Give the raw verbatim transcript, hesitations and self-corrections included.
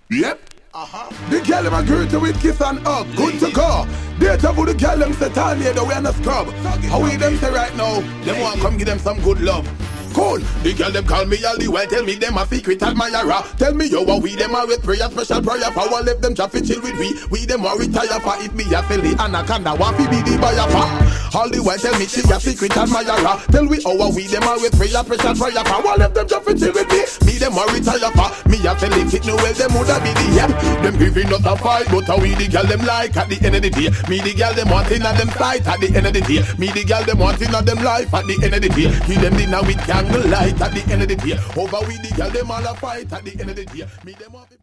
Yep. Uh-huh. The girl them agree to with kiss and hug. Good to go. Data for the girl them set on here, though we are not scrub. How we them say right now? Them want come give them some good love. Cool. The girl them call me all the while. Tell me them a secret admirer. Tell me yo what we them are with prayer, special prayer power. Left them just chill with we. We them are retire for it. Me a feel the anaconda. Want fi be the buyer for. All the while tell me she a secret admirer. Tell we how we them are with prayer, special prayer power. Left them just chill with me. Me them are retire for. Me a feel it. It no well them woulda be the yep. Them giving us a fight, but how we the girl them like at the end of the day. Me the girl them wanting at them sight at the end of the day. Me the girl them wanting at them life at the end of the day. Give them dinner with candle light at the end of the day. Over with the girl them all a fight at the end of the day. Me them want